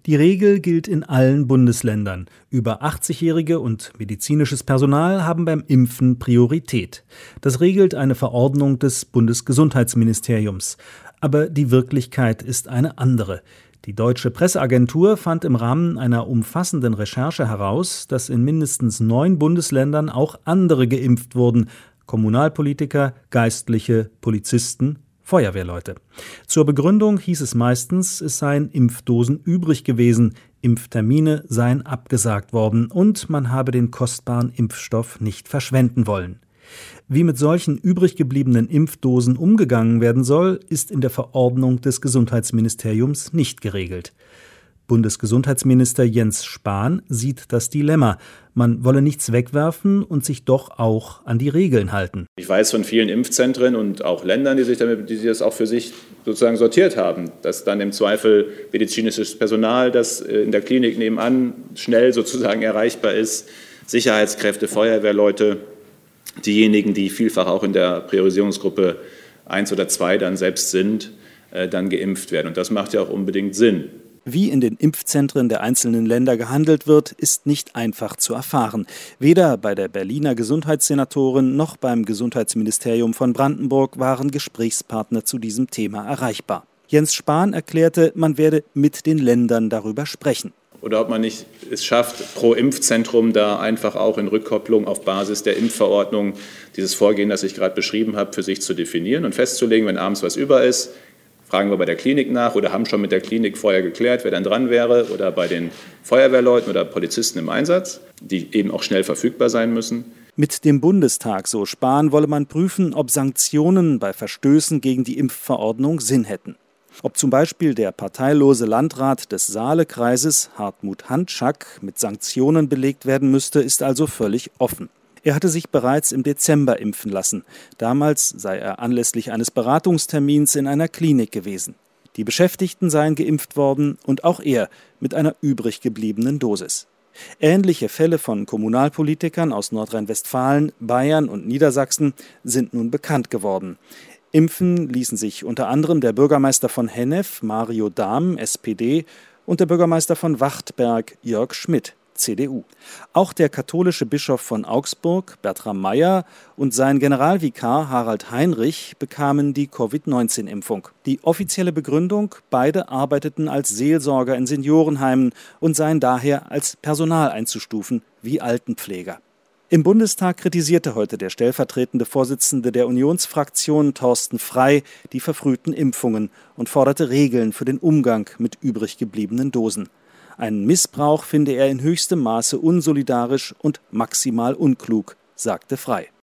Die Regel gilt in allen Bundesländern. Über 80-Jährige und medizinisches Personal haben beim Impfen Priorität. Das regelt eine Verordnung des Bundesgesundheitsministeriums. Aber die Wirklichkeit ist eine andere. Die Deutsche Presseagentur fand im Rahmen einer umfassenden Recherche heraus, dass in mindestens 9 Bundesländern auch andere geimpft wurden: Kommunalpolitiker, Geistliche, Polizisten, Feuerwehrleute. Zur Begründung hieß es meistens, es seien Impfdosen übrig gewesen, Impftermine seien abgesagt worden und man habe den kostbaren Impfstoff nicht verschwenden wollen. Wie mit solchen übrig gebliebenen Impfdosen umgegangen werden soll, ist in der Verordnung des Gesundheitsministeriums nicht geregelt. Bundesgesundheitsminister Jens Spahn sieht das Dilemma. Man wolle nichts wegwerfen und sich doch auch an die Regeln halten. Ich weiß von vielen Impfzentren und auch Ländern, die das auch für sich sozusagen sortiert haben, dass dann im Zweifel medizinisches Personal, das in der Klinik nebenan schnell sozusagen erreichbar ist, Sicherheitskräfte, Feuerwehrleute, diejenigen, die vielfach auch in der Priorisierungsgruppe 1 oder 2 dann selbst sind, dann geimpft werden. Und das macht ja auch unbedingt Sinn. Wie in den Impfzentren der einzelnen Länder gehandelt wird, ist nicht einfach zu erfahren. Weder bei der Berliner Gesundheitssenatorin noch beim Gesundheitsministerium von Brandenburg waren Gesprächspartner zu diesem Thema erreichbar. Jens Spahn erklärte, man werde mit den Ländern darüber sprechen. Oder ob man nicht es schafft, pro Impfzentrum da einfach auch in Rückkopplung auf Basis der Impfverordnung dieses Vorgehen, das ich gerade beschrieben habe, für sich zu definieren und festzulegen, wenn abends was über ist, fragen wir bei der Klinik nach oder haben schon mit der Klinik vorher geklärt, wer dann dran wäre, oder bei den Feuerwehrleuten oder Polizisten im Einsatz, die eben auch schnell verfügbar sein müssen. Mit dem Bundestag, so Spahn, wolle man prüfen, ob Sanktionen bei Verstößen gegen die Impfverordnung Sinn hätten. Ob zum Beispiel der parteilose Landrat des Saalekreises, Hartmut Handschack, mit Sanktionen belegt werden müsste, ist also völlig offen. Er hatte sich bereits im Dezember impfen lassen. Damals sei er anlässlich eines Beratungstermins in einer Klinik gewesen. Die Beschäftigten seien geimpft worden und auch er mit einer übrig gebliebenen Dosis. Ähnliche Fälle von Kommunalpolitikern aus Nordrhein-Westfalen, Bayern und Niedersachsen sind nun bekannt geworden. Impfen ließen sich unter anderem der Bürgermeister von Hennef, Mario Dahm, SPD, und der Bürgermeister von Wachtberg, Jörg Schmidt, CDU. Auch der katholische Bischof von Augsburg, Bertram Meyer, und sein Generalvikar Harald Heinrich bekamen die Covid-19-Impfung. Die offizielle Begründung: beide arbeiteten als Seelsorger in Seniorenheimen und seien daher als Personal einzustufen wie Altenpfleger. Im Bundestag kritisierte heute der stellvertretende Vorsitzende der Unionsfraktion Thorsten Frey die verfrühten Impfungen und forderte Regeln für den Umgang mit übrig gebliebenen Dosen. Einen Missbrauch finde er in höchstem Maße unsolidarisch und maximal unklug, sagte Frey.